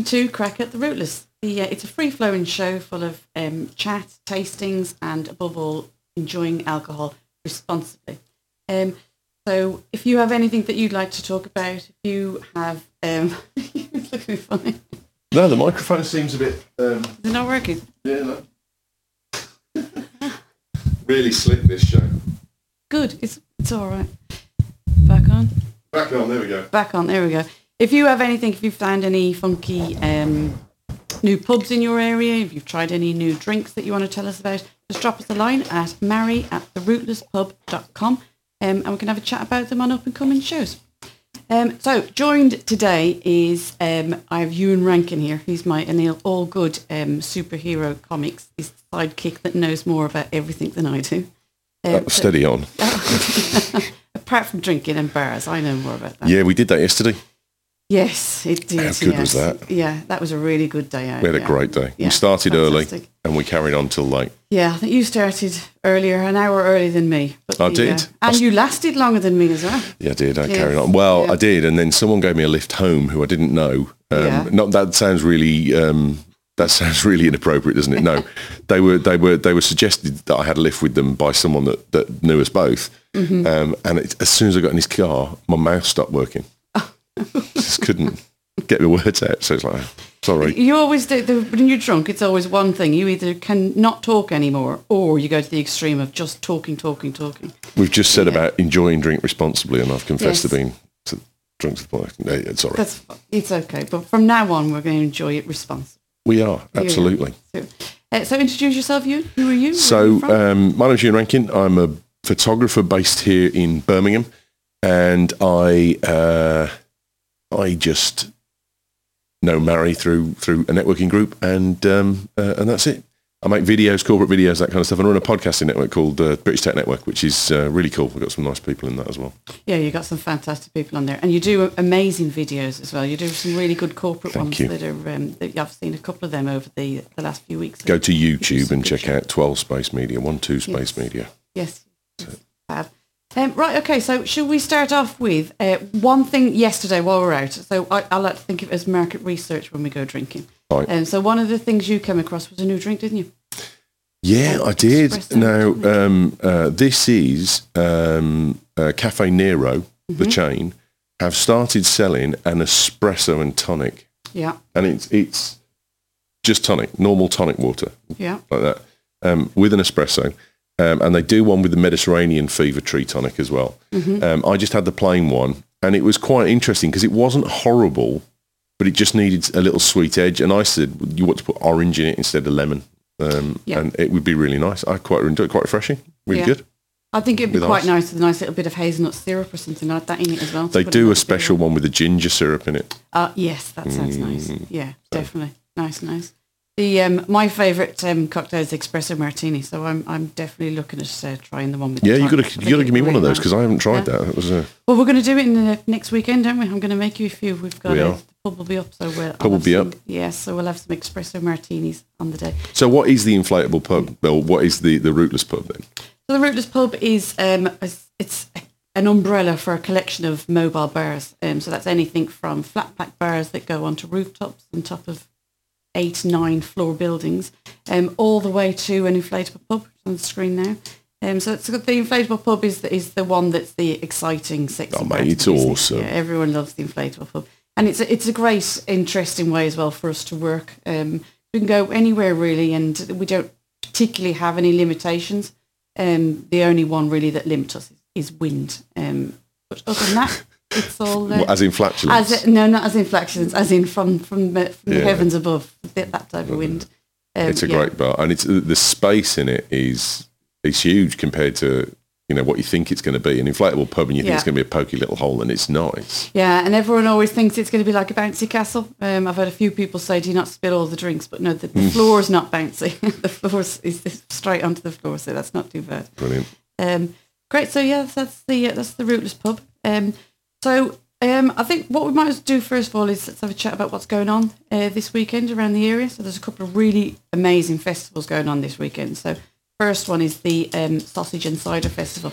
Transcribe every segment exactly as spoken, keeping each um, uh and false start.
to Crack at the Rootless. The, uh, it's a free-flowing show full of um, chat, tastings, and above all, enjoying alcohol responsibly. Um, so if you have anything that you'd like to talk about, if you have... Um, it's looking funny. No, the microphone seems a bit... Um, Is it not working? Yeah, no. Really slick, this show. Good. It's, it's all right. Back on. Back on, there we go. Back on, there we go. If you have anything, if you've found any funky um, new pubs in your area, if you've tried any new drinks that you want to tell us about, just drop us a line at marry at the rootless pub dot com um, and we can have a chat about them on up-and-coming shows. Um, so, joined today is, um, I have Ewan Rankin here. He's my Anil Allgood um, superhero comics. He's the sidekick that knows more about everything than I do. Um, uh, steady so, on. Apart from drinking and bars, I know more about that. Yeah, we did that yesterday. Yes, it did. How good yes. was that? Yeah, that was a really good day out. We had a yeah. great day. Yeah, we started fantastic. early and we carried on till late. Yeah, I think you started earlier, an hour earlier than me. But I the, did. Uh, and I you lasted longer than me as well. Yeah, I did. I Yes. carried on. Well, Yeah. I did. And then someone gave me a lift home who I didn't know. Um, Yeah. Not that sounds really... Um, that sounds really inappropriate, doesn't it? No, they were they were they were suggested that I had a lift with them by someone that, that knew us both. Mm-hmm. Um, and it, as soon as I got in his car, my mouth stopped working. Just couldn't get the words out. So it's like, sorry. You always do, the, when you're drunk, it's always one thing. You either can not talk anymore or you go to the extreme of just talking, talking, talking. We've just said Yeah. about enjoying drink responsibly, and I've confessed Yes. to being to, drunk to the point. No, yeah, sorry. That's It's okay. But from now on, we're going to enjoy it responsibly. We are, absolutely. So, uh, so introduce yourself, Ewan. Who are you? Where are So you from? um, my name's Ewan Rankin. I'm a photographer based here in Birmingham, and I uh, I just know Mary through through a networking group, and um, uh, and that's it. I make videos, corporate videos, that kind of stuff, and I run a podcasting network called uh, British Tech Network, which is uh, really cool. We've got some nice people in that as well. Yeah, you've got some fantastic people on there. And you do amazing videos as well. You do some really good corporate Thank ones you. that are, um, that I've seen a couple of them over the the last few weeks. Go to You do YouTube some and good check show. out twelve Space Media, one two Space Yes. Media. Yes, yes, fab. Um, right, okay, so should we start off with uh, one thing yesterday while we're out? So I, I like to think of it as market research when we go drinking. Right. Um, so one of the things you came across was a new drink, didn't you? Yeah, Um, I did. espresso Now, tonic. um, uh, this is um, uh, Cafe Nero, Mm-hmm. the chain, have started selling an espresso and tonic. Yeah, And it's it's just tonic, normal tonic water, yeah. like that, um, with an espresso. Um, and they do one with the Mediterranean fever tree tonic as well. Mm-hmm. Um, I just had the plain one, and it was quite interesting because it wasn't horrible, but it just needed a little sweet edge. And I said, you want to put orange in it instead of lemon. Um, Yeah. And it would be really nice. I quite enjoy it, quite refreshing, really Yeah. good. I think it'd be With quite ice. nice with a nice little bit of hazelnut syrup or something like that in it as well. to They put do in a that special cereal. one with the ginger syrup in it. Uh, yes, that sounds nice. Mm. Yeah, definitely. Nice, nice. The um, my favourite um, cocktail is espresso martini, so I'm I'm definitely looking at uh, trying the one with. Yeah, the you got tonic. I to think you got to it'd give me be one of really those nice. because I haven't tried Yeah. that. It was a Well, we're going to do it in the next weekend, aren't we? I'm going to make you a few. We've got We a, are. the pub will be up, so we'll Pub will be up. Yes, so we'll have some espresso martinis on the day. So what is the inflatable pub? Well, what is the, the rootless pub then? So the Rootless Pub is um, it's- it's an umbrella for a collection of mobile bars. Um, so that's anything from flat pack bars that go onto rooftops on top of eight, nine floor buildings, um, all the way to an inflatable pub on the screen now. Um, so it's, the inflatable pub is the, is the one that's the exciting, sexy. Oh, mate, part of the it's business. awesome. Yeah, everyone loves the inflatable pub, and it's a, it's a great, interesting way as well for us to work. Um, we can go anywhere really, and we don't particularly have any limitations. Um, the only one really that limits us is, is wind. Um, but other than that, it's all. Uh, What, as in flatulence? as it, no, not as in flatulence, as in from from, the- from the Yeah. heavens above. That that type of wind. Um, it's a yeah. great bar, and it's the space in it is is huge compared to you know what you think it's going to be. An inflatable pub, and you think Yeah. it's going to be a pokey little hole, and it's not. It's, Yeah, and everyone always thinks it's going to be like a bouncy castle. Um, I've had a few people say, "Do you not spill all the drinks?" But no, the, the floor is not bouncy. The floor is is straight onto the floor, so that's not too bad. brilliant. Um, great. So yeah, that's the uh, that's the Rootless Pub. Um, so um, I think what we might as well do first of all is let's have a chat about what's going on uh, this weekend around the area. So there's a couple of really amazing festivals going on this weekend. So first one is the um, Sausage and Cider Festival.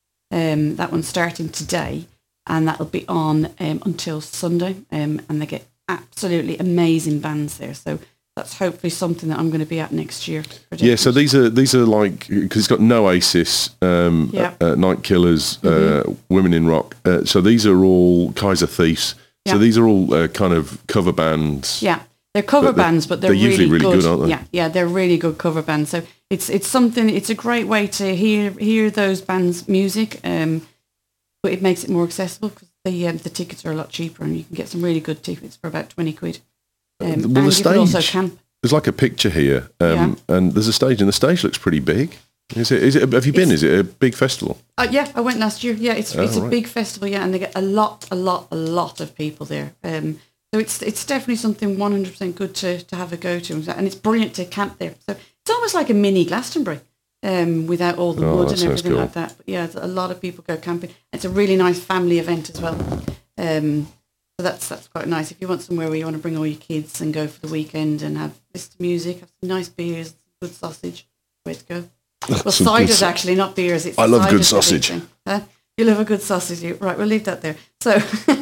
Um, that one's starting today, and that'll be on um, until Sunday. Um, and they get absolutely amazing bands there. So that's hopefully something that I'm going to be at next year. Yeah, so these are these are like, because it's got Noasis, um, Yeah. uh, Night Killers, Mm-hmm. uh, Women in Rock. Uh, so these are all Kaiser Thieves. Yeah. So these are all uh, kind of cover bands. Yeah, they're cover But they're- bands, but they're, they're usually really, really good. good, aren't they? Yeah, yeah, they're really good cover bands. So it's it's something. It's a great way to hear hear those bands' music, um, but it makes it more accessible because the um, the tickets are a lot cheaper, and you can get some really good tickets for about twenty quid. Um, Well, and the you can also stage- camp. There's like a picture here, um, Yeah. and there's a stage, and the stage looks pretty big. Is it? Is it? Have you been? It's- Is it a big festival? Uh, yeah, I went last year. Yeah, it's Oh, it's a right. big festival. Yeah, and they get a lot, a lot, a lot of people there. Um, so it's it's definitely something one hundred percent good to to have a go to, and it's brilliant to camp there. So it's almost like a mini Glastonbury, um, without all the Oh, wood that and sounds everything cool. like that. But yeah, a lot of people go camping. It's a really nice family event as well. Um, so that's that's quite nice. If you want somewhere where you want to bring all your kids and go for the weekend and have listen to music, have some nice beers, good sausage, way to go. Well, Some good ciders sa- actually, not beers. It's I the love good ciders that we sausage. drink. Huh? You love a good sausage. You- Right, we'll leave that there. So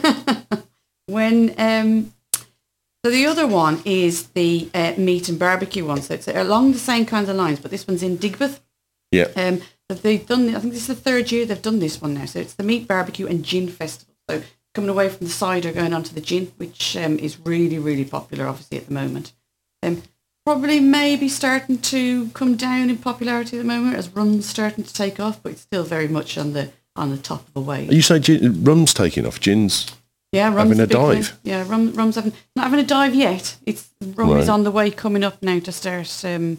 when um, so the other one is the uh, meat and barbecue one. So it's along the same kind of lines, but this one's in Digbeth. Yeah. Um, but they've done. I think this is the third year they've done this one now. So it's the meat barbecue and gin festival. So coming away from the cider, going on to the gin, which um, is really really popular, obviously at the moment. Um, probably maybe starting to come down in popularity at the moment as rum's starting to take off, but it's still very much on the on the top of a wave. You say gin, rum's taking off, gin's. Yeah, rum's having a the big dive. thing. Yeah, rum, rum's having not having a dive yet. It's rum is Right. on the way, coming up now to start um,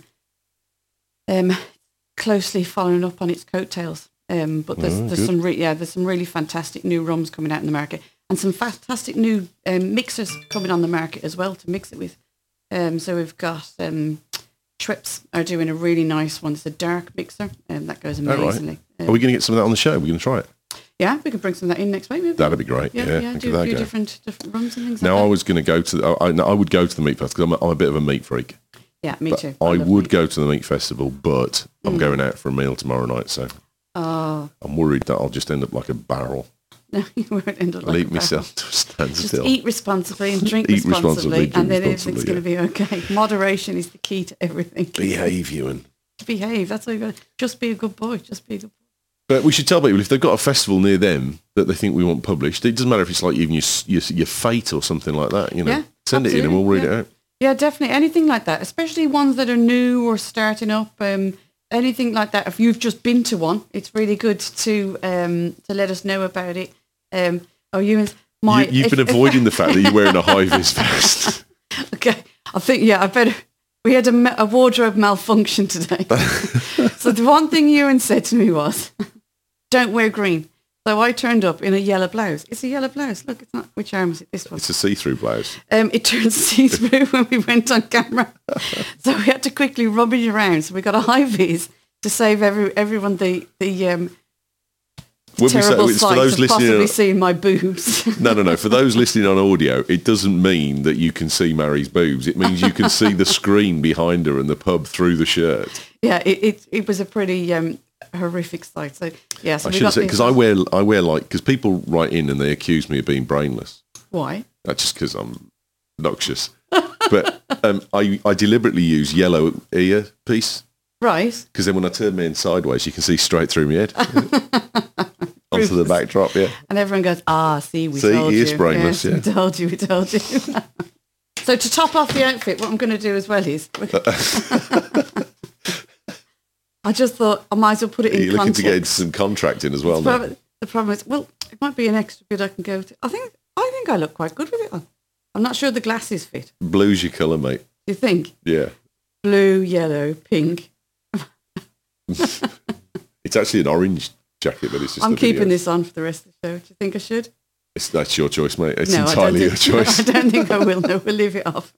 um, closely following up on its coattails. Um, but there's Oh, there's good. some re- yeah there's some really fantastic new rums coming out in the market, and some fantastic new um, mixers coming on the market as well to mix it with. Um, so we've got um, Schweppes are doing a really nice one. It's a dark mixer, and um, that goes Oh, right. amazingly. Um, Are we going to get some of that on the show? We're going to try it. yeah, we could bring some of that in next week. Maybe. That'd be great. Yeah, Yeah, yeah, give do that a a few go. different different rums and things. Now, like I that. was going to go to. I, I, no, I would go to the meat festival because I'm, a- I'm a bit of a meat freak. Yeah, me But too. I love would meat. go to the meat festival, but I'm Mm. going out for a meal tomorrow night, so Oh, I'm worried that I'll just end up like a barrel. no, you won't end up like Leave a myself to stand Just still. eat responsibly and drink Eat responsibly, responsibly, drink and then responsibly, everything's going to be okay. Moderation is the key to everything. Behave, Ewan. Behave. That's all you got. Just be a good boy. Just be a good boy. But we should tell people if they've got a festival near them that they think we want published. It doesn't matter if it's like even your your, your fate or something like that. You know, Yeah, send it in and we'll read absolutely, it out. Yeah, definitely. Anything like that, especially ones that are new or starting up. Um, anything like that. If you've just been to one, it's really good to um, to let us know about it. Um, oh, you my you, you've if- been if- avoiding the fact that you're wearing a high vis vest. Okay, I think, yeah, I better. We had a, ma- a wardrobe malfunction today. So the one thing Ewan said to me was, don't wear green. So I turned up in a yellow blouse. It's a yellow blouse. Look, it's not, which arm is it? This one. It's a see-through blouse. Um, it turned see-through when we went on camera. So we had to quickly rub it around. So we got a high vis to save every everyone the, the um, When we say, terrible it's for sight those of listening, possibly on, seeing my boobs. no, no, no. For those listening on audio, it doesn't mean that you can see Mary's boobs. It means you can see the screen behind her and the pub through the shirt. Yeah, it, it, it was a pretty um, horrific sight. So, yeah. So I we should got say these- because I wear I wear like because people write in and they accuse me of being brainless. Why? That's just because I'm noxious. But um, I I deliberately use yellow earpiece Right. because then when I turn my head sideways, you can see straight through my head onto the backdrop. Yeah. And everyone goes, ah, see, we See, told he you. is brainless, Yes, yeah. We told you, we told you. So to top off the outfit, what I'm going to do as well is... I just thought I might as well put it in You're looking context. to get into some contracting as well the, now. problem, the problem is, well, it might be an extra bit I can go to. I think I think I look quite good with it on. I'm not sure the glasses fit. Blue's your colour, mate. Do you think? Yeah. Blue, yellow, pink. It's actually an orange jacket, but it's just I'm the keeping videos. this on for the rest of the show. Do you think I should? It's, that's your choice, mate. It's no, entirely I your don't think, choice. No, I don't think I will. No, we'll leave it off.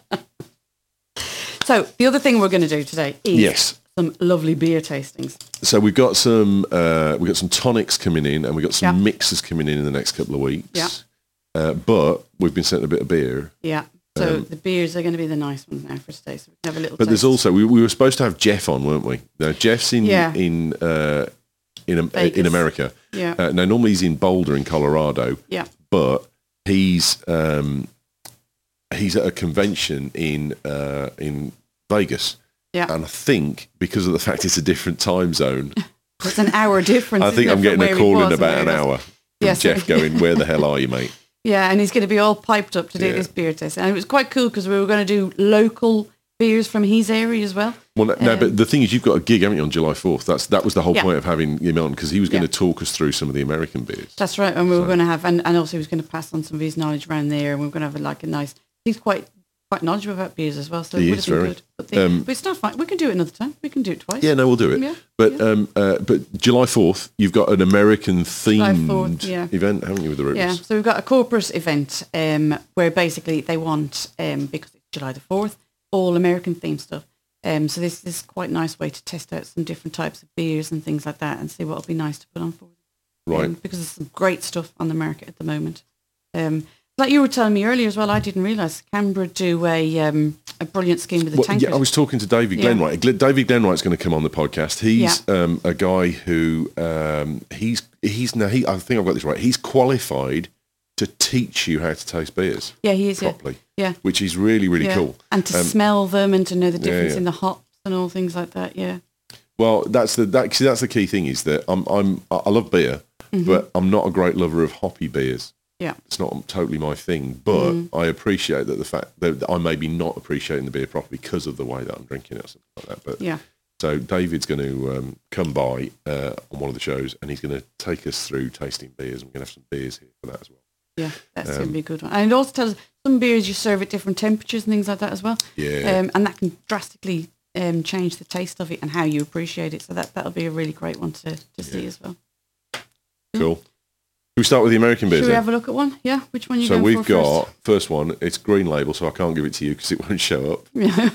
So the other thing we're going to do today is Yes. some lovely beer tastings. So we've got some uh, we've got some tonics coming in, and we've got some Yeah. mixers coming in in the next couple of weeks. Yeah. Uh, but we've been sent a bit of beer. Yeah. So Um, the beers are going to be the nice ones now for today. So we can have a little. But there's taste. also we, we were supposed to have Jeff on, weren't we? Now Jeff's in Yeah. in uh, in Am- Vegas. in America. Yeah. Uh, now normally he's in Boulder in Colorado, Yeah. but he's um, he's at a convention in uh, in Vegas. Yeah. And I think because of the fact it's a different time zone, it's an hour difference. I think isn't I'm it, getting from a where call he in was about and an where he was. hour from Yes. Jeff going, "Where the hell are you, mate?" Yeah, and he's going to be all piped up to do Yeah. this beer test. And it was quite cool because we were going to do local beers from his area as well. Well, no, Um, but the thing is, you've got a gig, haven't you, on July fourth? That's that was the whole Yeah. point of having him on, because he was going Yeah. to talk us through some of the American beers. That's right. And we were going to have, and, and also he was going to pass on some of his knowledge around there. And we were going to have like a nice, he's quite quite knowledgeable about beers as well. So He it would is have been very. good. But, the, Um, but it's not fine. We can do it another time. We can do it twice. Yeah, no, we'll do it. Yeah, But yeah. um, uh, but July fourth, you've got an American themed fourth, yeah. event, haven't you, with the Rootless? Yeah, so we've got a corporate event um, where basically they want, um, because it's July the fourth, all American themed stuff. Um, so this, this is quite a nice way to test out some different types of beers and things like that and see what would be nice to put on for them. Right. Um, because there's some great stuff on the market at the moment. Um, like you were telling me earlier as well, I didn't realise Canberra do a um, a brilliant scheme with the Well, tankard. yeah, I was talking to David Yeah. Glenwright. Gl- David Glenwright's going to come on the podcast. He's um, a guy who um, he's he's now he. I think I've got this right. He's qualified to teach you how to taste beers yeah, he is. Yeah. properly, yeah. which is really really yeah. cool. And to Um, smell them and to know the difference yeah. in the hops and all things like that. Yeah. Well, that's the that, see, that's the key thing is that I'm I'm I love beer, but I'm not a great lover of hoppy beers. Yeah. It's not totally my thing, but I appreciate that the fact that I may be not appreciating the beer properly because of the way that I'm drinking it or something like that. But Yeah. so David's going to um, come by uh, on one of the shows, and he's going to take us through tasting beers. And we're going to have some beers here for that as well. Yeah, that's Um, going to be a good one. And it also tells us some beers you serve at different temperatures and things like that as well. Yeah. Um, and that can drastically um, change the taste of it and how you appreciate it. So that, that'll be a really great one to, to see as well. Cool. Should we start with the American beers Should we then? have a look at one? Yeah, which one are you So going we've for got first? first one. It's green label, so I can't give it to you because it won't show up.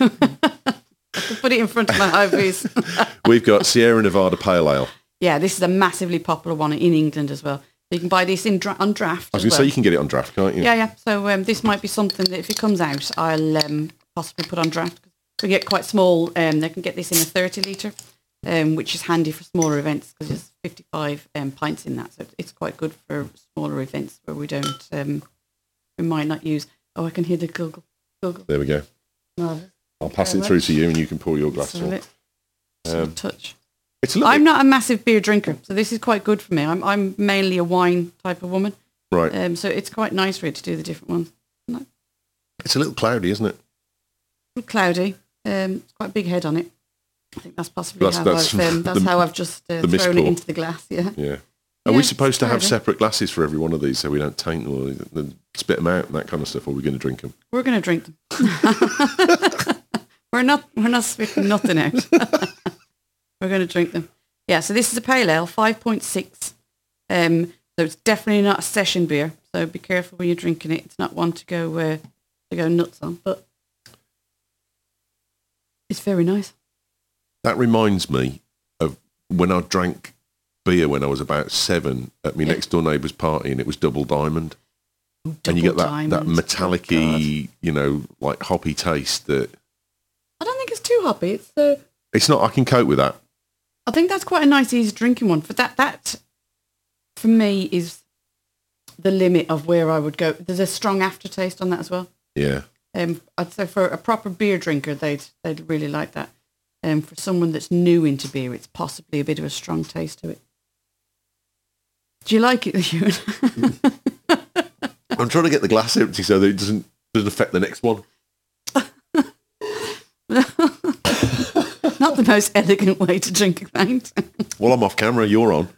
I can put it in front of my eyes. We've got Sierra Nevada Pale Ale. Yeah, this is a massively popular one in England as well. You can buy this in dra- on draft I was as going to well. say you can get it on draft, can't you? Yeah, yeah. So um, this might be something that if it comes out, I'll um, possibly put on draft. We get quite small. Um, they can get this in a thirty litre, um, which is handy for smaller events because there's fifty-five um, pints in that. So it's quite good for smaller events where we don't, um, we might not use. Oh, I can hear the Google. Google. There we go. Marvellous. I'll pass very it through much. to you, and you can pour your glass So on. let- so Um, touch. It's a little I'm not a massive beer drinker, so this is quite good for me. I'm I'm mainly a wine type of woman, right. um, so it's quite nice for it to do the different ones. It's a little cloudy, isn't it? A little cloudy. Um, it's quite a big head on it. I think that's possibly That's- how that's I've um, that's the- how I've just uh, the mist thrown it pour. into the glass. Yeah. Yeah. Are Yeah, we supposed to have cloudy. separate glasses for every one of these so we don't taint or then spit them out and that kind of stuff? Or are we going to drink them? We're going to drink them. we're not. We're not spitting nothing out. We're going to drink them. Yeah. So this is a pale ale, five point six. Um, so it's definitely not a session beer. So be careful when you're drinking it. It's not one to go uh, to go nuts on, but it's very nice. That reminds me of when I drank beer when I was about seven at my Yeah. next door neighbour's party, and it was Double Diamond. and you Double get that, Diamond. that Oh, metallic-y, you know, like hoppy taste that I don't think it's too hoppy. It's uh, it's not. I can cope with that. I think that's quite a nice, easy drinking one. For that, that for me is the limit of where I would go. There's a strong aftertaste on that as well. Yeah. Um, I'd say for a proper beer drinker, they'd they'd really like that. Um, for someone that's new into beer, it's possibly a bit of a strong taste to it. Do you like it, Ewan? I'm trying to get the glass empty so that it doesn't doesn't affect the next one. Not the most elegant way to drink a pint. Well, I'm off camera. You're on.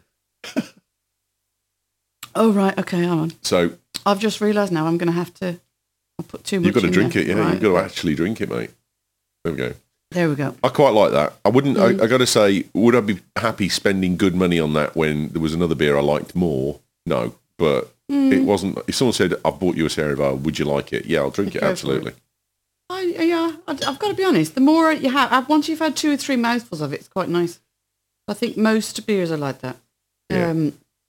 Oh right, okay, I'm on. So I've just realised now I'm going to have to. I'll put too much. you've got to in drink there. it. Yeah, Right, you've got to okay. actually drink it, mate. There we go. There we go. I quite like that. I wouldn't. Mm. I, I got to say, would I be happy spending good money on that when there was another beer I liked more? No, but Mm. it wasn't. If someone said, "I bought you a Sierra Nevada, would you like it?" Yeah, I'll drink it. Go for Absolutely. I, yeah, I, I've got to be honest. The more you have, once you've had two or three mouthfuls of it, it's quite nice. I think most beers are like that. Yeah. Um,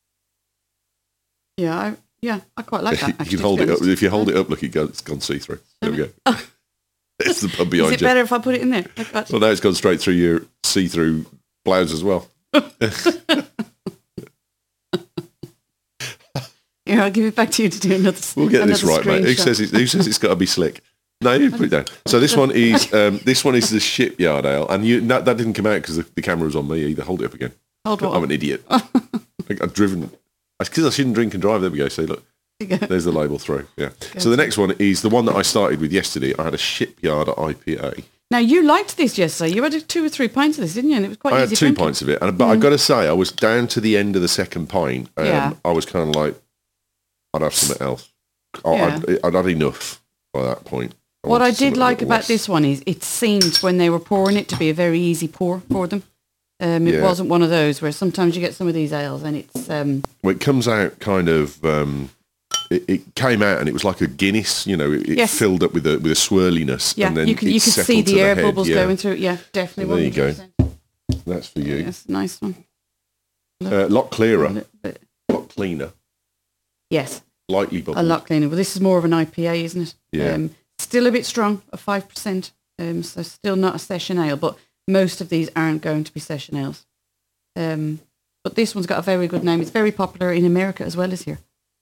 yeah, I, yeah, I quite like that. you Actually, can to hold be it up. honest. If you hold it up, look, it goes, it's gone see through. There we go. It's the pub Is behind it you. better if I put it in there? Look, that's- Well, now it's gone straight through your see through blouse as well. You Here, I'll give it back to you to do another. We'll get this another right, mate. Who screenshot. says it, who says it's got to be slick? No, you put it down. So this one is um, this one is the Shipyard Ale, and you no, that didn't come out because the, the camera was on me either. Hold it up again. Hold what I'm up? an idiot. Like, I've driven. It's because I shouldn't drink and drive. There we go. See, look. There's the label through. Yeah. So the next one is the one that I started with yesterday. I had a Shipyard I P A. Now, you liked this yesterday. You had two or three pints of this, didn't you? And it was quite I easy had two drinking. pints of it, and but mm. I got to say, I was down to the end of the second pint. Um, Yeah. I was kind of like, I'd have something else. I, Yeah. I'd, I'd had enough by that point. I What I wanted did something a like little about less. this one is it seemed when they were pouring it to be a very easy pour for them. Um, it Yeah. wasn't one of those where sometimes you get some of these ales and it's... Um, Well, it comes out kind of. Um, it, it came out and it was like a Guinness. You know, it, it Yes. filled up with a with a swirliness. yeah, and then you could it you could see settled to the air head, bubbles yeah. going through it. Yeah, definitely. There you go. one hundred percent. That's for you. Yes, nice one. A uh, lot clearer, A little bit- a lot cleaner, Yes, lightly bubbled. a lot cleaner. Well, this is more of an I P A, isn't it? Yeah. Um, still a bit strong, at five percent. Um, so still not a session ale, but most of these aren't going to be session ales. Um, but this one's got a very good name. It's very popular in America as well as here.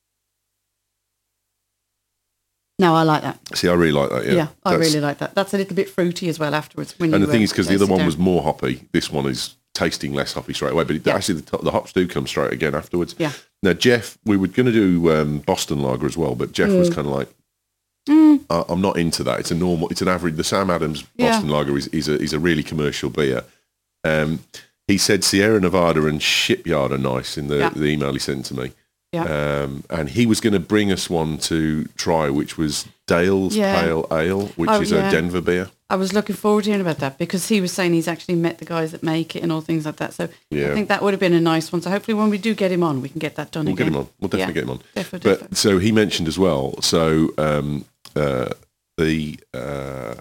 No, I like that. See, I really like that. Yeah, Yeah, I That's- really like that. That's a little bit fruity as well afterwards. When And you, the thing uh, is, because the taste other it one down. was more hoppy, this one is tasting less hoppy straight away. But it, Yeah. actually, the, the hops do come straight again afterwards. Yeah. Now, Jeff, we were going to do um, Boston Lager as well, but Jeff was kind of like, Mm. I- I'm not into that. It's a normal, it's an average. The Sam Adams Yeah. Boston Lager is, is a is a really commercial beer. Um, he said Sierra Nevada and Shipyard are nice in the, Yeah. the email he sent to me. Yeah. Um, and he was going to bring us one to try, which was Dale's Yeah. Pale Ale, which Oh, is yeah. a Denver beer. I was looking forward to hearing about that because he was saying he's actually met the guys that make it and all things like that. So Yeah. I think that would have been a nice one. So hopefully when we do get him on, we can get that done We'll again. get him on. We'll definitely Yeah. get him on. Definitely, But definitely. so he mentioned as well. So um, uh, the uh,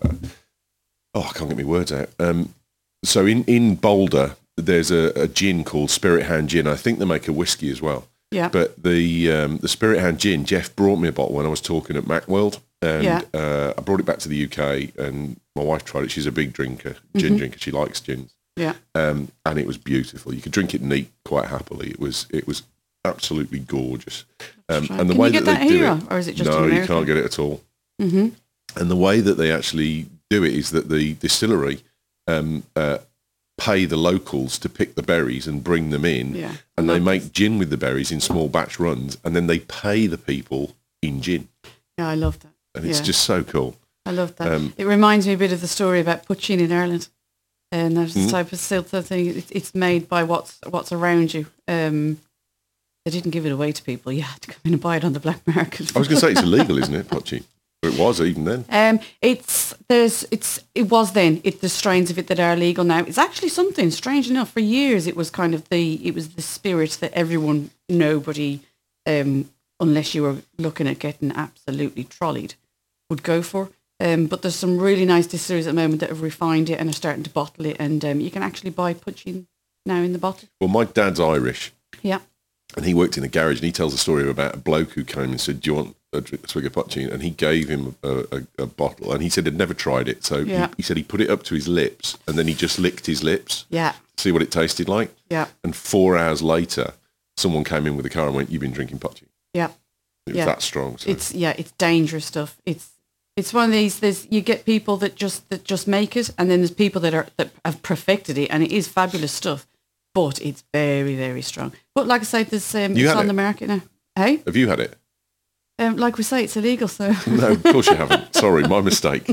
oh, I can't get my words out. Um, so in in Boulder, there's a, a gin called Spirit Hand Gin. I think they make a whiskey as well. Yeah. But the um, the Spirit Hand Gin, Jeff brought me a bottle when I was talking at Macworld, and Yeah. uh, I brought it back to the U K, and my wife tried it. She's a big drinker, gin Mhm. drinker. She likes gins. Yeah. Um, and it was beautiful. You could drink it neat quite happily. It was it was absolutely gorgeous. Um, Try- and the Can way you get that that they do here, it, or is it just no, in you America? can't get it at all. Mm-hmm. And the way that they actually do it is that the distillery um, uh, pay the locals to pick the berries and bring them in, Yeah. and they Love make this. gin with the berries in small batch runs, and then they pay the people in gin, Yeah, I love that. and it's Yeah. just so cool. I love that. Um, it reminds me a bit of the story about poutine in Ireland. And there's this Mhm. type of silter thing. It's, it's made by what's what's around you. Um, they didn't give it away to people. You had to come in and buy it on the black market. I was going to say it's illegal, isn't it, Pochi? Or it was even then. Um, it's there's it's it was then it the strains of it that are legal now. It's actually something strange enough. For years, it was kind of the it was the spirit that everyone, nobody, um, unless you were looking at getting absolutely trolleyed, would go for. Um, but there's some really nice distilleries at the moment that have refined it and are starting to bottle it, and um, you can actually buy poutine now in the bottle. Well, my dad's Irish, Yeah, and he worked in a garage, and he tells a story about a bloke who came and said, "Do you want a, drink, a swig of poutine?" And he gave him a, a, a bottle, and he said he'd never tried it. So Yeah. he, he said he put it up to his lips, and then he just licked his lips, yeah, see what it tasted like. yeah, And four hours later, someone came in with a car and went, "You've been drinking poutine." yeah. It was Yeah. that strong. So. It's yeah, it's dangerous stuff. It's it's one of these. There's you get people that just that just make it, and then there's people that are that have perfected it, and it is fabulous stuff. But it's very very strong. But like I say, there's um, You it's had on it? the market now. Hey, Have you had it? um, like we say, it's illegal. So No, of course you haven't. Sorry, my mistake.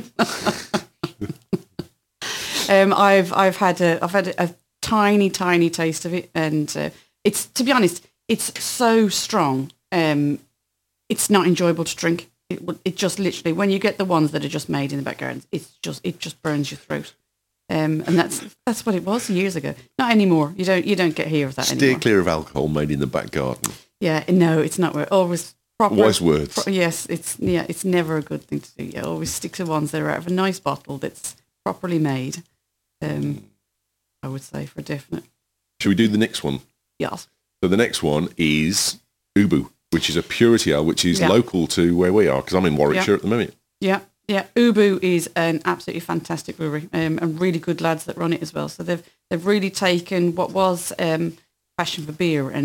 um, I've I've had a I've had a, a tiny tiny taste of it, and uh, it's to be honest, it's so strong. Um, it's not enjoyable to drink. It would it just literally when you get the ones that are just made in the back gardens, it's just it just burns your throat. Um, and that's that's what it was years ago. Not anymore. You don't you don't get here of that Steer anymore. clear of alcohol made in the back garden. Yeah, no, it's not. Always proper. Wise words. pro- yes, it's yeah, it's never a good thing to do. Yeah, always stick to ones that are out of a nice bottle that's properly made. Um, I would say for definite. Should we do the next one? Yes. So the next one is Ubu, which is a purity ale, which is Yeah. local to where we are, because I'm in Warwickshire Yeah. at the moment. Yeah, yeah. Ubu is an absolutely fantastic brewery, um, and really good lads that run it as well. So they've they've really taken what was um, passion for beer and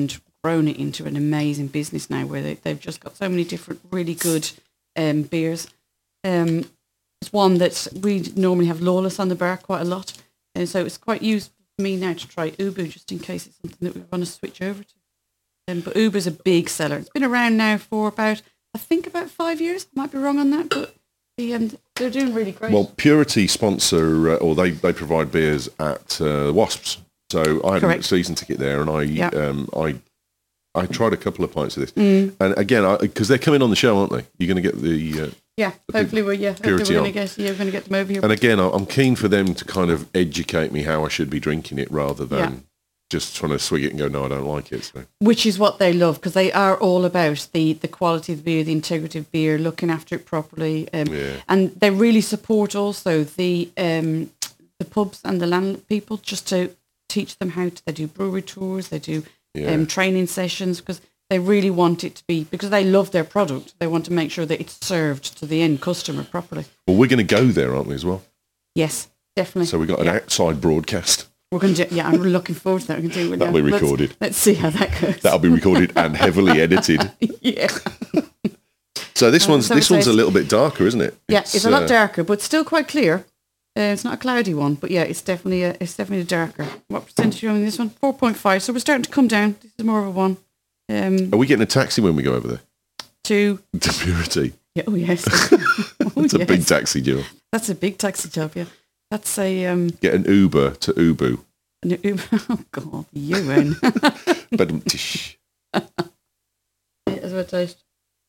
grown it into an amazing business now where they, they've just got so many different really good um, beers. Um, it's one that we normally have Lawless on the bar quite a lot. And so it's quite useful for me now to try Ubu just in case it's something that we want to switch over to. Um, but Ubu's a big seller. It's been around now for about, I think about five years. I might be wrong on that, but the, um, they're doing really great. Well, Purity sponsor, uh, or they, they provide beers at uh, Wasps. So I had Correct. a season ticket there, and I Yeah. um, I I tried a couple of pints of this. Mm. And again, because they're coming on the show, aren't they? You're going to get the... Uh, Yeah, hopefully we're yeah, hopefully Purity we're going on. to get yeah, we're going to get them over here. and again, I- I'm keen for them to kind of educate me how I should be drinking it rather than Yeah. just trying to swig it and go, no, I don't like it. So. Which is what they love because they are all about the, the quality of the beer, the integrity of beer, looking after it properly, um, Yeah. and they really support also the um, the pubs and the land people just to teach them how to. They do brewery tours, they do Yeah. um, training sessions because they really want it to be because they love their product. They want to make sure that it's served to the end customer properly. Well, we're going to go there, aren't we, as well? Yes, definitely. So we've got an Yeah. outside broadcast. We're going to do, yeah, I'm really looking forward to that. We're going to do it. That'll be Let's- recorded. Let's, see how that goes. That'll be recorded and heavily edited. yeah. So this Uh, one's so this it's one's a nice. little bit darker, isn't it? Yeah, it's, a lot uh, darker, but still quite clear. Uh, it's not a cloudy one, but yeah, it's definitely a, it's definitely darker. What percentage are you on this one? four point five. So we're starting to come down. This is more of a one. Um, Are we getting a taxi when we go over there? two. To Purity. Yeah, oh yes. oh, It's a yes. big taxi deal. That's a big taxi job. Yeah, that's a um. Get an Uber to Ubu. An Uber. Oh God, you in. But tish. As a taste.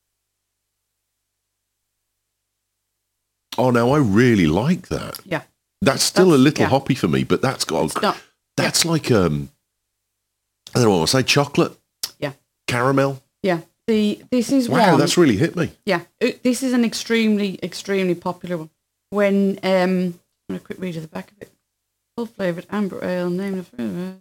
Oh, now I really like that. Yeah. That's still a That's- little yeah. hoppy for me, but that's got. It's not. That's like um. I don't know what I say. Chocolate. Yeah. Caramel. Yeah. The this is Wow, one. that's really hit me. Yeah, uh, this is an extremely, extremely popular one. When, um, I'm going to quick read at the back of it. Full flavoured amber ale, named after...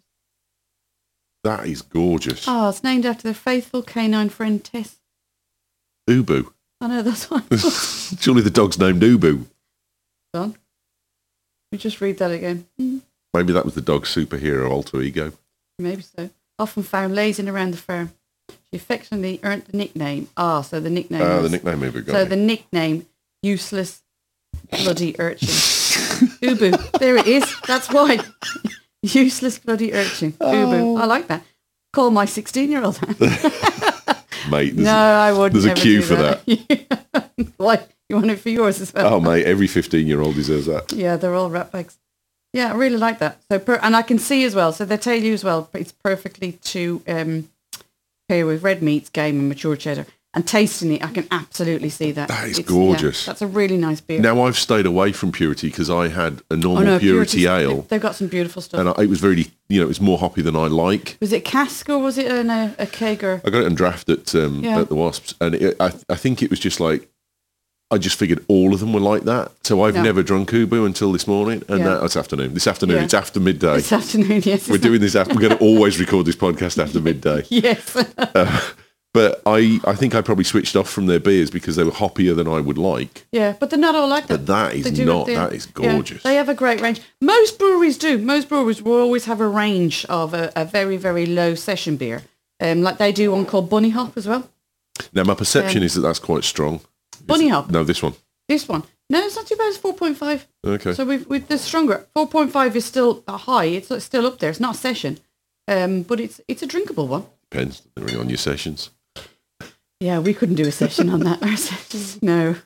That is gorgeous. Oh, it's named after their faithful canine friend Tess. Ubu. I know, that's what I thought. Surely the dog's named Ubu. Hold on. Let me just read that again. Mm, Maybe that was the dog's superhero alter ego. maybe so. Often found lazing around the farm. She affectionately earned the nickname. Ah, so the nickname Ah, the was- nickname maybe got So me. the nickname, useless bloody urchin. Ubu. There it is. That's why. Useless bloody urchin. Ubu. I like that. Call my sixteen-year-old that. Mate, there's, No, I wouldn't. there's a never queue do for that. Why? You want it for yours as well? oh, mate, every fifteen-year-old deserves that. Yeah, they're all rat bags. Yeah, I really like that. So, per- and I can see as well. So they tell you as well. It's perfectly to um, pair with red meats, game, and mature cheddar. And tasting it, I can absolutely see that. That is It's- yeah, gorgeous. that's a really nice beer. Now, I've stayed away from Purity because I had a oh normal no, Purity Purity's- ale, They've, they've got some beautiful stuff. and I, it was very, you know, it's more hoppy than I like. Was it cask or was it an, a, a keg or? I got it in draft at um, Yeah. at the Wasps, and it, I, I think it was just like, I just figured all of them were like that. So I've No. never drunk Ubu until this morning, and Yeah. that, this afternoon. This afternoon, Yeah. it's after midday. This afternoon, yes. We're doing this after. We're going to always record this podcast after midday. Yes. But I, I think I probably switched off from their beers because they were hoppier than I would like. Yeah, but they're not all like that. But that is They do not. have the- That is yeah, gorgeous. they have a great range. Most breweries do. Most breweries will always have a range of a, a very, very low session beer. Um, like they do one called Bunny Hop as well. Now my perception Um, is that that's quite strong. Bunny Hop. No, this one. This one. No, it's not too bad. It's four point five. Okay. So we've, we've the stronger. four point five is still a high. It's it's still up there. It's not a session. Um, but it's it's a drinkable one. Depends depending on your sessions. Yeah, we couldn't do a session on that. Our sessions, no.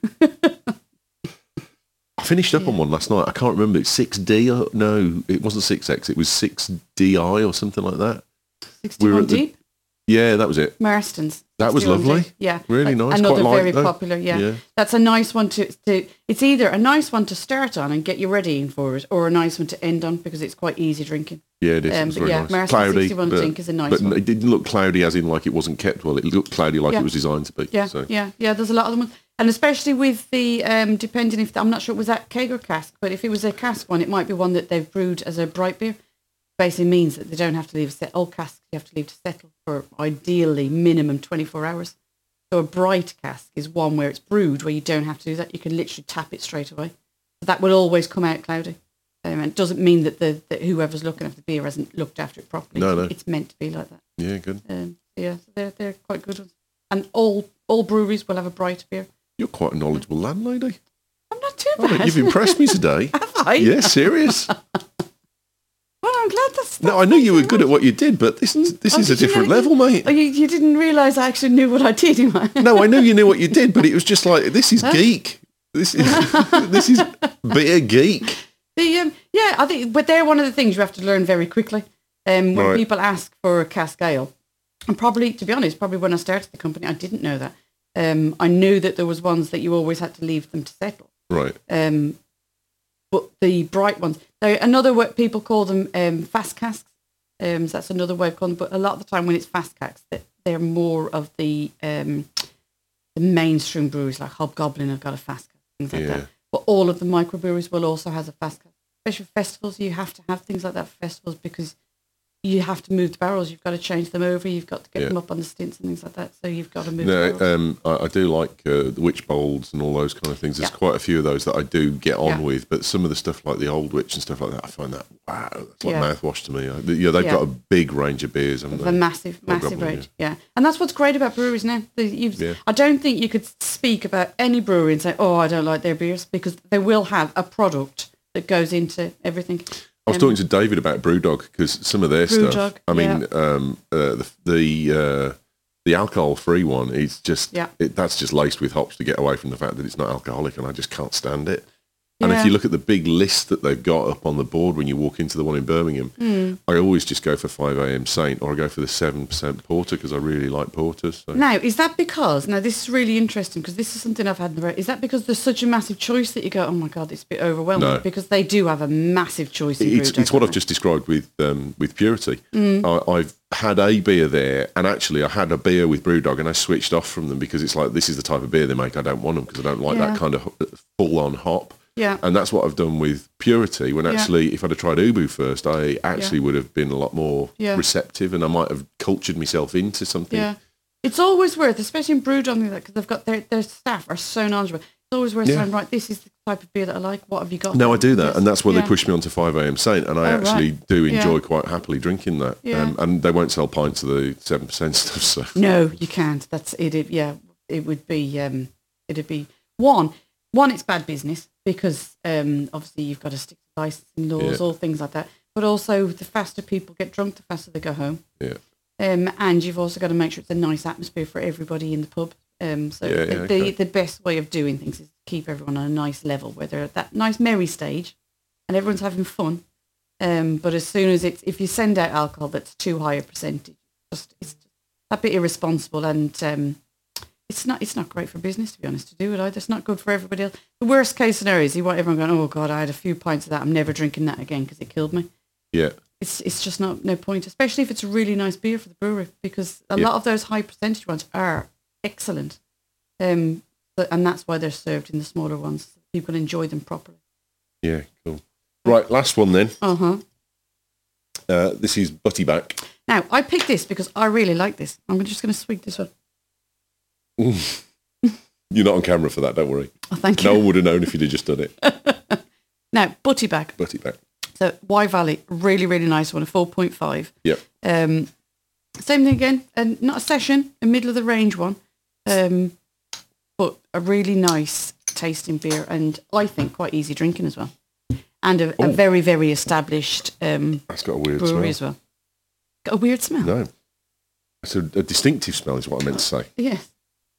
I finished up on one last night. I can't remember. It's six D. Or, no, it wasn't six X. It was six D I or something like that. We were sixty-one at the- deep. Yeah, that was it. Marston's. That was sixty-one lovely. deep. Yeah. Really Uh, nice. Another Quite light, very though. popular, yeah. Yeah. That's a nice one to, to, it's either a nice one to start on and get you ready for it, or a nice one to end on because it's quite easy drinking. Yeah, it is. Um, it was but very yeah, nice. Marston Cloudy, sixty-one but, Drink is a nice but one. it didn't look cloudy as in like it wasn't kept well. It looked cloudy like Yeah. it was designed to be. Yeah, So. yeah, yeah. There's a lot of them, and especially with the um, depending if I'm not sure was that keg or cask, but if it was a cask one, it might be one that they've brewed as a bright beer. Basically means that they don't have to leave a set. Old casks you have to leave to settle for ideally minimum twenty-four hours. So a bright cask is one where it's brewed where you don't have to do that. You can literally tap it straight away. So that will always come out cloudy. Um, and it doesn't mean that the that whoever's looking after the beer hasn't looked after it properly. No, no. It's meant to be like that. Yeah, good. Um, Yeah, so they're they're quite good ones. And all all breweries will have a bright beer. You're quite a knowledgeable landlady. I'm not too Oh, bad. you've impressed me today. Have I? Yeah, serious. Well, I'm glad that's. No, I knew you were good at what you did, but this this Oh, is a did you different know- level, mate. Oh, you, you didn't realise I actually knew what I did. No, I knew you knew what you did, but it was just like, this is geek. This is this is beer geek. The um, yeah, I think, but they're one of the things you have to learn very quickly. Um, when Right. people ask for a cask ale, and probably, to be honest, probably when I started the company, I didn't know that. Um, I knew that there was ones that you always had to leave them to settle. Right. Um, but the bright ones, they're another way people call them um, fast casks. Um, so that's another way of calling them. But a lot of the time when it's fast casks, that they're more of the um, the mainstream breweries, like Hobgoblin have got a fast cask, things like Yeah. that. But all of the microbreweries will also have a fast cask. Especially for festivals, you have to have things like that for festivals because you have to move the barrels. You've got to change them over. You've got to get Yeah. them up on the stints and things like that. So you've got to move the No, barrels. um, I, I do like uh, the witch bowls and all those kind of things. There's Yeah. quite a few of those that I do get on Yeah. with, but some of the stuff like the old witch and stuff like that, I find that wow, that's like Yeah. mouthwash to me. I, yeah, they've Yeah. got a big range of beers, haven't A they? massive, Or massive Goblin, range, yeah. And that's what's great about breweries now. The, you've, Yeah. I don't think you could speak about any brewery and say, oh, I don't like their beers, because they will have a product that goes into everything. I was Um, talking to David about Brewdog because some of their Brewdog, stuff. I mean, yeah. um, uh, the the, uh, the alcohol-free one is just Yeah. it, that's just laced with hops to get away from the fact that it's not alcoholic, and I just can't stand it. And Yeah. if you look at the big list that they've got up on the board when you walk into the one in Birmingham, Mm. I always just go for five A M Saint, or I go for the seven percent porter because I really like porters. So. Now, is that because, now this is really interesting because this is something I've had in the road, is that because there's such a massive choice that you go, oh my God, it's a bit overwhelming? No. Because they do have a massive choice in It's, Brewdog, it's what don't I've just described with um, with Purity. I, I've had a beer there, and actually I had a beer with Brewdog, and I switched off from them because it's like, this is the type of beer they make. I don't want them because I don't like Yeah. that kind of full-on hop. they? Yeah. And that's what I've done with Purity, when Yeah. actually, if I'd have tried Ubu first, I actually Yeah. would have been a lot more Yeah. receptive, and I might have cultured myself into something. Yeah. It's always worth, especially in Brewdog, because they've got their, their staff are so knowledgeable. It's always worth Yeah. saying, right, this is the type of beer that I like. What have you got? No, I do that, Yes. and that's why Yeah. they pushed me onto five A M Saint, and I Oh, actually right. do enjoy Yeah. quite happily drinking that. Yeah. Um, and they won't sell pints of the seven percent stuff, so... No, you can't. That's it. it yeah, it would be. Um, it'd be one. One, it's bad business because um, obviously you've got to stick to licensing laws, Yeah. all things like that. But also, the faster people get drunk, the faster they go home. Yeah. Um, and you've also got to make sure it's a nice atmosphere for everybody in the pub. Um, so Yeah, the, yeah, the okay. the best way of doing things is to keep everyone on a nice level, where they're at that nice merry stage, and everyone's having fun. Um, but as soon as it's, if you send out alcohol that's too high a percentage, just it's just a bit irresponsible, and um, it's not it's not great for business, to be honest, to do it either. It's not good for everybody else. The worst case scenario is you want everyone going, oh God, I had a few pints of that, I'm never drinking that again because it killed me. Yeah. It's it's just not no point, especially if it's a really nice beer for the brewery, because a Yeah. lot of those high percentage ones are excellent, um, but, and that's why they're served in the smaller ones. So people enjoy them properly. Yeah, cool. Right, last one then. Uh huh. Uh, this is Buttyback. Now I picked this because I really like this. I'm just going to swig this one. You're not on camera for that, don't worry. Oh, thank you. No one would have known if you'd have just done it. Now Buttyback. Buttyback. So Y Valley, really really nice one, a four point five. Yep. Um, same thing again, and not a session, a middle of the range one, um, but a really nice tasting beer, and I think quite easy drinking as well, and a, a Ooh. very very established um, That's got a weird brewery smell. as well. Got a weird smell. No. It's a, a distinctive smell is what I meant to say. Yes.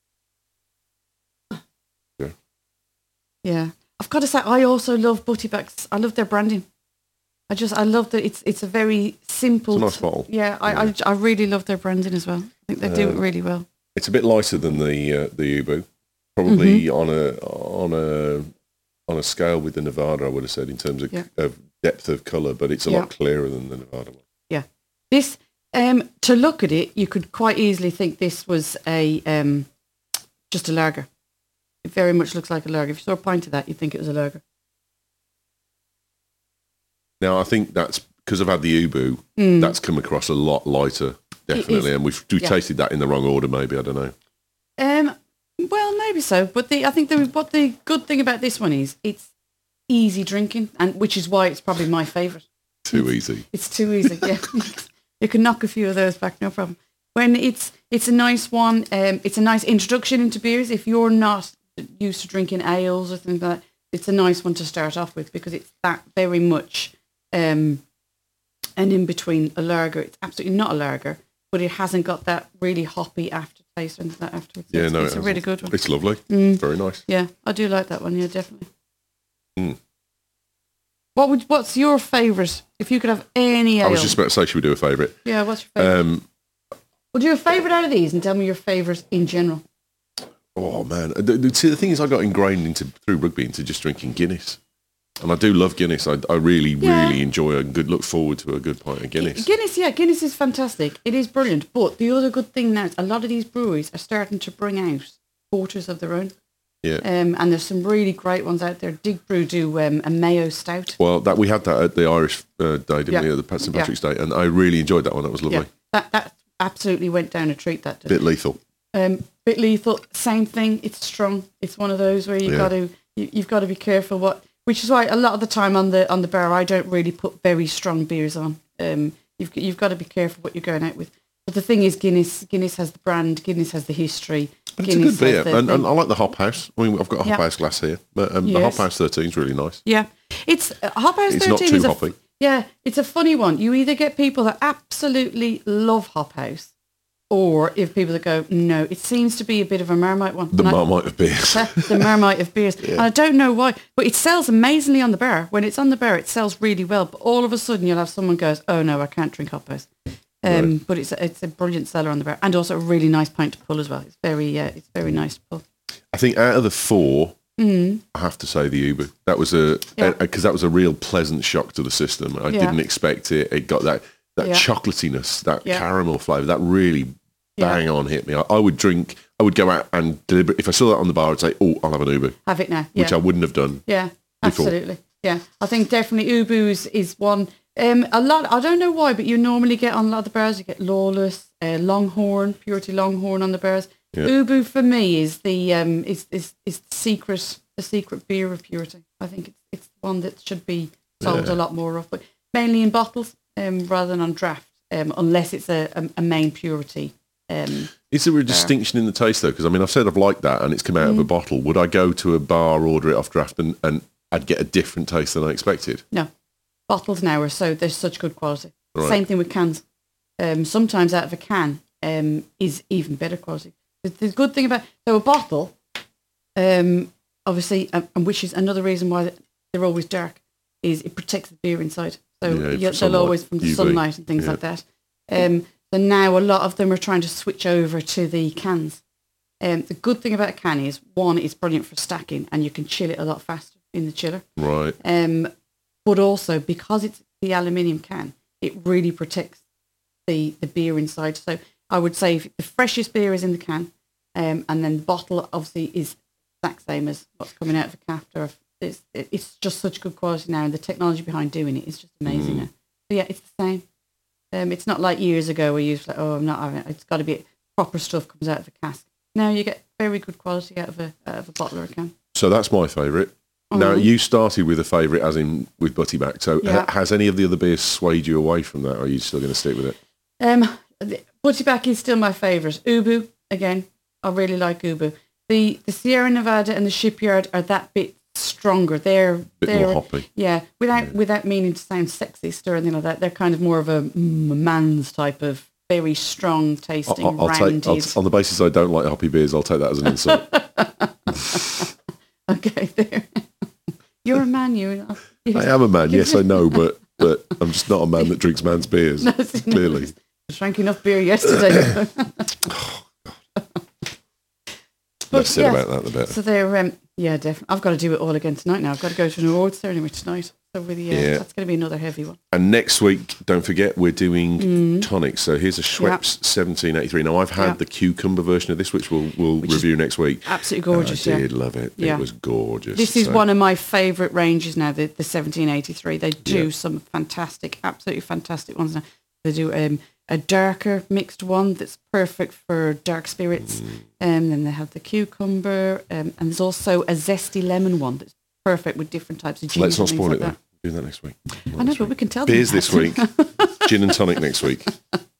Yeah. Yeah. I've got to say, I also love Buttybacks. I love their branding. I just, I love that it's it's a very simple. It's a nice bottle. Yeah, I, I, I really love their branding as well. I think they do it Um, really well. It's a bit lighter than the uh, the Ubu. Probably Mm-hmm. on a on a on a scale with the Nevada, I would have said, in terms of, Yeah. of depth of colour, but it's a Yeah. lot clearer than the Nevada one. Yeah. This, um, to look at it, you could quite easily think this was a um, just a lager. It very much looks like a lager. If you saw a pint of that, you'd think it was a lager. Now, I think that's because I've had the Ubu, that's come across a lot lighter, definitely, is. and we've we Yeah. tasted that in the wrong order, maybe, I don't know. Um, well, maybe so. But the I think the what the good thing about this one is it's easy drinking, and which is why it's probably my favourite. Too easy. It's too easy. Yeah, you can knock a few of those back, no problem. when it's it's a nice one. Um, it's a nice introduction into beers. If you're not used to drinking ales or things like that, it's a nice one to start off with because it's that very much um, an in between a lager. It's absolutely not a lager, but it hasn't got that really hoppy aftertaste or anything like that afterwards. Yeah, it's, no, it's it a really good one. It's lovely. Mm. Very nice. Yeah, I do like that one. Yeah, definitely. Mm. What would what's your favourite? If you could have any ale, I was just about to say, should we do a favourite? Yeah, what's your favourite? Um, well, do a favourite out of these and tell me your favourite in general. oh man, the, the, see, the thing is, I got ingrained into through rugby into just drinking Guinness, and I do love Guinness. I, I really, Yeah. really enjoy a good look forward to a good pint of Guinness. Guinness, yeah, Guinness is fantastic. It is brilliant. But the other good thing now is a lot of these breweries are starting to bring out porters of their own. Yeah. Um, and there's some really great ones out there. Dig Brew do um, a Mayo Stout. Well, that we had that at the Irish uh, Day, didn't Yeah. we, at the Saint Yeah. Patrick's Day, and I really enjoyed that one. That was lovely. Yeah, that that absolutely went down a treat. That did. Bit lethal. Um, bit lethal. Same thing. It's strong. It's one of those where you've Yeah. got to you, you've got to be careful. What, which is why a lot of the time on the on the bar, I don't really put very strong beers on. Um, you've you've got to be careful what you're going out with. But the thing is, Guinness Guinness has the brand. Guinness has the history. But it's Guinness a good has beer, the and, and thing. I like the Hop House. I mean, I've got a Hop Yeah. House glass here, but um, the Yes. Hop House thirteen is really nice. Yeah, it's uh, Hop House It's not thirteen too is a, hoppy. yeah, it's a funny one. You either get people that absolutely love Hop House, or if people that go, no, it seems to be a bit of a Marmite one. The And I- Marmite of beers. the Marmite of beers. And I don't know why, but it sells amazingly on the bar. When it's on the bar, it sells really well. But all of a sudden, you'll have someone goes, "Oh no, I can't drink Hop House." Um, But it's a, it's a brilliant seller on the bar, and also a really nice pint to pull as well. It's very uh, it's very nice to pull. I think out of the four, I have to say the Ubu. That was a Mm-hmm. Yeah. because that was a real pleasant shock to the system. I Yeah. didn't expect it. It got that that Yeah. chocolatiness, that Yeah. caramel flavour. That really Yeah. bang on hit me. I, I would drink. I would go out and deliberate. If I saw that on the bar, I'd say, "Oh, I'll have an Ubu," Have it now, yeah, which I wouldn't have done. yeah, before. absolutely, yeah. I think definitely Ubu's is one. Um, a lot. I don't know why, but you normally get on a lot of the bars. You get Lawless, uh, Longhorn, Purity Longhorn on the bars. Yeah. Ubu for me is the um is is is the secret the secret beer of Purity. I think it's it's one that should be sold Yeah. a lot more of, but mainly in bottles um rather than on draft. Um, unless it's a, a, a main Purity. Um, Is there a distinction in the taste though? Because I mean, I've said I've liked that, and it's come out Mm. of a bottle. Would I go to a bar, order it off draft, and, and I'd get a different taste than I expected? no, bottles now are so they're such good quality. Right. Same thing with cans. Um, sometimes out of a can um is even better quality. The, the good thing about so a bottle, um, obviously, um, and which is another reason why they're always dark, is it protects the beer inside. So Yeah, you- from they'll sunlight, always from the U V. sunlight and things Yeah. like that. Um, so now a lot of them are trying to switch over to the cans. Um, the good thing about a can is one, it's brilliant for stacking, and you can chill it a lot faster in the chiller. Right. Um, but also because it's the aluminium can, it really protects the the beer inside. So I would say if the freshest beer is in the can, um, and then the bottle obviously is the exact same as what's coming out of the cap. Or it's it's just such good quality now, and the technology behind doing it is just amazing now. So yeah, it's the same. Um, it's not like years ago where you was like, oh, I'm not having it. It's got to be proper stuff comes out of the cask. Now you get very good quality out of a out of a bottle or a can. So that's my favourite. Now, Mhm. you started with a favourite, as in with Butty Back. So Yeah. ha- has any of the other beers swayed you away from that, or are you still going to stick with it? Um, the- Butty Back is still my favourite. Ubu, again, I really like Ubu. The the Sierra Nevada and the Shipyard are that bit stronger. They're Bit they're more hoppy. yeah, without without meaning to sound sexist or anything like that. They're kind of more of a mm, man's type of very strong tasting, I'll, I'll rounded. take, I'll, on the basis I don't like hoppy beers, I'll take that as an insult. Okay, there. You're a man, you. you I am a man, yes, I know, but but I'm just not a man that drinks man's beers, clearly. I drank enough beer yesterday. Less said yes, about that, the better. So they're, um, yeah, definitely. I've got to do it all again tonight now. I've got to go to an awards ceremony tonight. So really, uh, Yeah. that's going to be another heavy one. And next week, don't forget, we're doing Mm. tonics. So here's a Schweppes seventeen eighty-three. Now, I've had Yeah. the cucumber version of this, which we'll, we'll Which is review next week. Absolutely gorgeous, I yeah. did love it. Yeah. It was gorgeous. This is So- one of my favourite ranges now, the, the seventeen eighty-three. They do Yeah. some fantastic, absolutely fantastic ones now. They do um, a darker mixed one that's perfect for dark spirits. Mm. Um, then they have the cucumber. Um, and there's also a zesty lemon one that's perfect with different types of gin. Let's not and things spoil like it, though. that. Do that next week. I know, but we can tell them Beers that. this week, gin and tonic next week.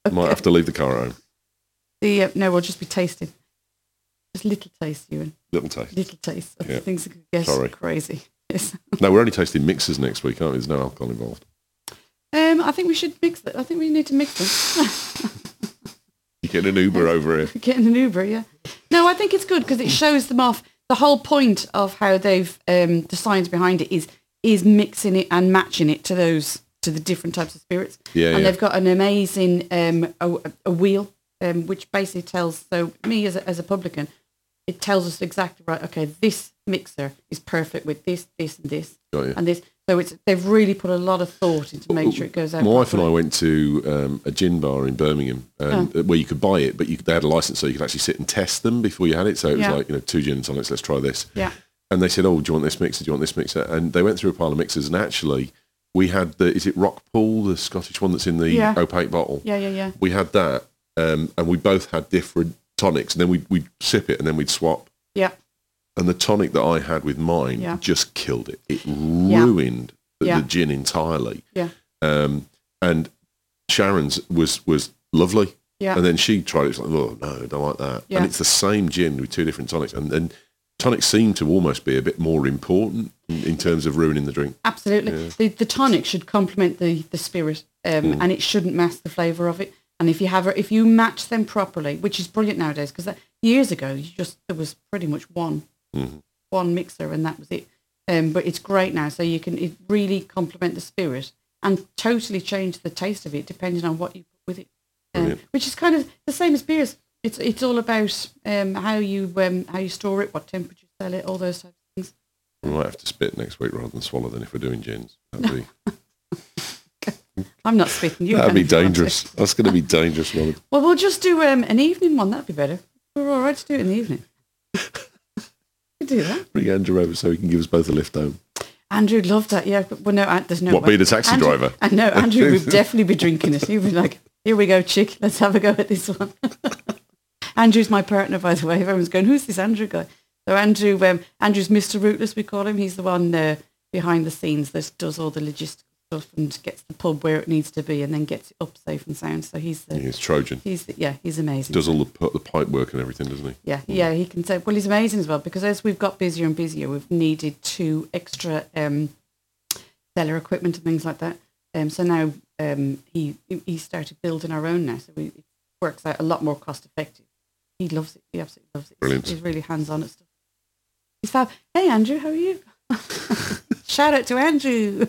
Might have to leave the car at home. The uh, no, we'll just be tasting. Just little taste, Ewan. Little taste. Little taste of Yeah. things that could get Sorry. crazy. Yes. No, we're only tasting mixers next week, aren't we? There's no alcohol involved. Um, I think we should mix it. I think we need to mix them. You get an Uber over here. Getting an Uber, yeah. No, I think it's good because it shows them off. The whole point of how they've um, the science behind it is is mixing it and matching it to those to the different types of spirits. Yeah, and yeah. they've got an amazing um, a, a wheel um, which basically tells. So me as a, as a publican, it tells us exactly right. Okay, this mixer is perfect with this, this, and this, Got you. and this. So it's they've really put a lot of thought into make sure it goes out. My wife and I properly. went to um, a gin bar in Birmingham, and, Oh. where you could buy it, but you, they had a license, so you could actually sit and test them before you had it. So it was Yeah. like, you know, two gin and tonics, let's try this. Yeah. And they said, oh, do you want this mixer? Do you want this mixer? And they went through a pile of mixers, and actually, we had the, is it Rockpool, the Scottish one that's in the Yeah. opaque bottle? Yeah, yeah, yeah. We had that, um, and we both had different tonics, and then we'd, we'd sip it, and then we'd swap. Yeah. And the tonic that I had with mine Yeah. just killed it. It ruined the, Yeah. the gin entirely. Yeah. Um, and Sharon's was was lovely. Yeah. And then she tried it. It's like, oh, no, don't like that. Yeah. And it's the same gin with two different tonics. And then tonics seem to almost be a bit more important in, in terms of ruining the drink. Absolutely. The, the tonic should complement the, the spirit um, and it shouldn't mask the flavour of it. And if you have, if you match them properly, which is brilliant nowadays, because years ago, you just there was pretty much one Mhm. one mixer and that was it. Um, but it's great now, so you can it really complement the spirit and totally change the taste of it depending on what you put with it. Um, Brilliant. which is kind of the same as beers. It's it's all about um, how you um, how you store it, what temperature you sell it, all those types of things. We might have to spit next week rather than swallow then if we're doing gins. That'd be, I'm not spitting you. that'd can be if you want to. dangerous. That's going to be dangerous, Robert. Well, we'll just do um, an evening one. That'd be better. We're all right to do it in the evening. We do that. Bring Andrew over so he can give us both a lift home. Andrew'd love that. Yeah. But, well, no, An- there's no What, way. be the taxi Andrew, driver? I know. Andrew would definitely be drinking it. He'd be like, "Here we go, chick. Let's have a go at this one." Andrew's my partner, by the way. Everyone's going, "Who's this Andrew guy?" So Andrew, um, Andrew's Mister Rootless, we call him. He's the one uh, behind the scenes that does all the logistical stuff and gets the pub where it needs to be, and then gets it up safe and sound. So he's the, He's Trojan. he's the, yeah, he's amazing. Does all the, pu- the pipe work and everything, doesn't he? Yeah, yeah, he can say. Well, he's amazing as well because as we've got busier and busier, we've needed two extra um, cellar equipment and things like that. Um, so now um, he he started building our own now, so we, it works out a lot more cost effective. He loves it. He absolutely loves it. Brilliant. He's really hands on at stuff. He's fab. Hey, Andrew, how are you? Shout out to Andrew.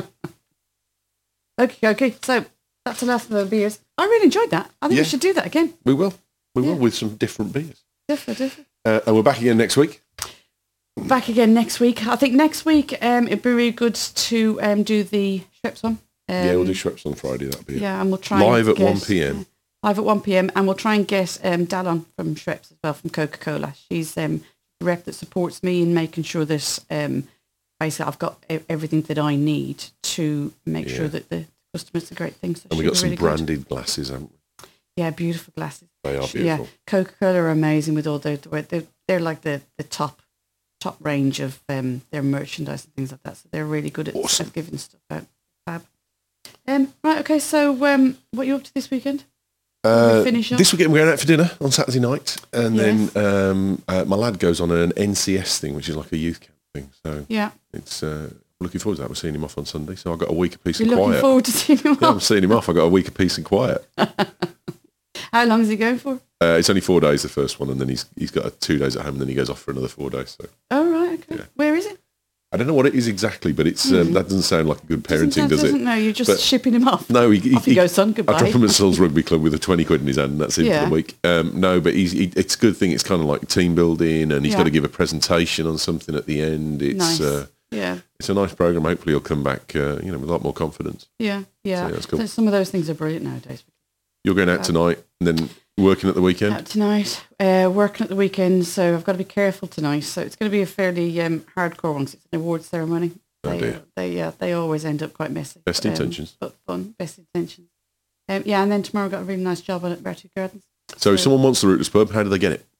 okay, okay. So that's the last of the beers. I really enjoyed that. I think Yeah. we should do that again. We will. We Yeah. will with some different beers. Different, different. Uh, and we're back again next week. Back again next week. I think next week um, it'd be really good to um, do the Schweppes one. Um, yeah, we'll do Schweppes on Friday. That'll be it. Yeah, and we'll try Live and at one get- p.m. Live at one p.m. and we'll try and get um, Dallon from Schweppes as well, from Coca-Cola. She's um, the rep that supports me in making sure that um, basically I've got e- everything that I need to make Yeah. sure that the customers are great things. So And we she'll got be some really good. branded glasses, haven't we? Yeah, beautiful glasses. They are Yeah, beautiful. Coca-Cola are amazing with all their, they're, they're like the, the top top range of um, their merchandise and things like that. So they're really good at, Awesome. at giving stuff out. Fab. Um, right, okay, so um, what are you up to this weekend? Uh, we finish up? this weekend we're going out for dinner on Saturday night, and Yes. then um, uh, my lad goes on an N C S thing, which is like a youth camp thing. So Yeah. it's uh, looking forward to that. We're seeing him off on Sunday, so I've got a week of peace You're and looking quiet. forward to seeing him Yeah, I'm off. seeing him off. I've got a week of peace and quiet. How long is he going for? Uh, it's only four days, the first one, and then he's he's got uh, two days at home, and then he goes off for another four days. So Oh, right, okay. Yeah. Where is it? I don't know what it is exactly, but it's um, that doesn't sound like a good parenting, doesn't, does it? doesn't know, you're just But- shipping him off. No, he, he, Off you go, son, goodbye. I drop him at Souls Rugby Club with a twenty quid in his hand, and that's it Yeah. for the week. Um, no, but he's, he, it's a good thing. It's kind of like team building, and he's Yeah. got to give a presentation on something at the end. It's Nice. uh, Yeah, it's a nice program. Hopefully, he'll come back, uh, you know, with a lot more confidence. yeah, yeah. So, yeah, that's cool. So some of those things are brilliant nowadays. You're going out Yeah. tonight, and then working at the weekend. Out tonight, uh, working at the weekend, so I've got to be careful tonight. So it's going to be a fairly um, hardcore one. 'Cause it's an awards ceremony. Oh, They, dear. they, yeah, they always end up quite messy. Best um, intentions. but fun. Best intentions. Um, yeah, and then tomorrow I've got a really nice job on at Bertie Gardens. So, if someone wants the Rootless Pub, how do they get it?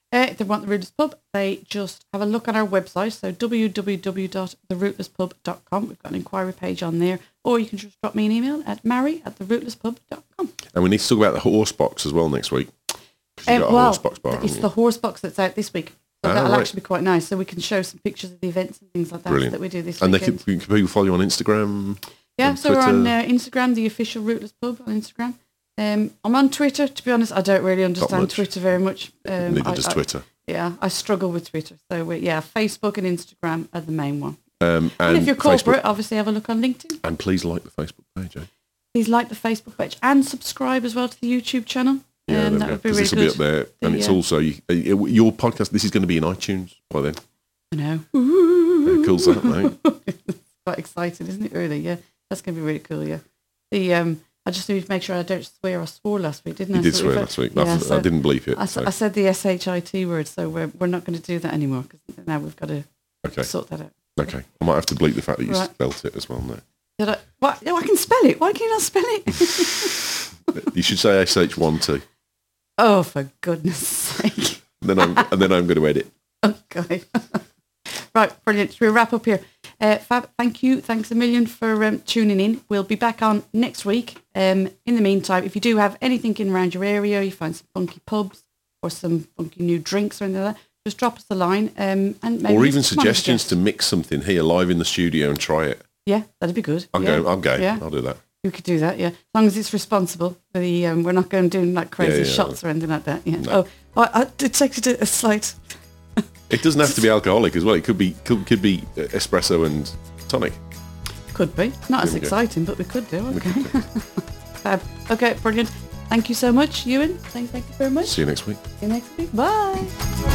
Uh, if they want the Rootless Pub, they just have a look on our website, so w w w dot the rootless pub dot com. We've got an inquiry page on there, or you can just drop me an email at mary at the rootless pub dot com. And we need to talk about the horse box as well next week. Um, got a well, horse box bar, it's haven't you? the horse box that's out this week. So Ah, that'll right. actually be quite nice. So we can show some pictures of the events and things like that Brilliant. that we do this And they weekend. can, can people follow you on Instagram? Yeah, on so we're on Twitter? uh, Instagram, the official Rootless Pub on Instagram. Um, I'm on Twitter. To be honest, I don't really understand much. Twitter very much. Um, Neither I, does I- Twitter. yeah, I struggle with Twitter. So we yeah, Facebook and Instagram are the main one. Um, And, and if you're corporate, Facebook. obviously have a look on LinkedIn. And please like the Facebook page. Eh? Please like the Facebook page and subscribe as well to the YouTube channel. Yeah, um, there that we would go. be 'Cause really this will be good. up there. And it's Yeah. also, you, uh, your podcast, this is going to be in iTunes by then. I know. How cool's that, mate? It's quite exciting, isn't it? Really, yeah. That's going to be really cool. Yeah. The um, I just need to make sure I don't swear. I swore last week, didn't I? You did So swear if I- last week. Yeah, I, so I didn't bleep it. I, s- so- I said the S H I T word, so we're we're not going to do that anymore because now we've got to Okay. sort that out. Okay. I might have to bleep the fact that you Right. spelt it as well now. Did I? What? No, I can spell it. Why can you not spell it? You should say S H one too. Oh, for goodness sake! And then I'm, and then I'm going to edit. Okay. Right, brilliant. Should we wrap up here? Uh, Fab, thank you. Thanks a million for um, tuning in. We'll be back on next week. Um, in the meantime, if you do have anything in around your area, you find some funky pubs or some funky new drinks or anything like that, just drop us a line. Um, and maybe Or even just come on as a suggestions guest. to mix something here live in the studio and try it. Yeah, that'd be good. I'm yeah. going. I'm going. Yeah. I'll do that. You could do that, yeah. As long as it's responsible. The um, we're not going to do like crazy Yeah, yeah, shots or anything like that. Yeah. No. Oh, I, I detected a slight. It doesn't have to be alcoholic as well. It could be could, could be uh, espresso and tonic. Could be. Not as There we go. exciting, but we could do. We Okay. could do. Fab. Okay, brilliant. Thank you so much, Ewan. Thank, thank you very much. See you next week. See you next week. Bye.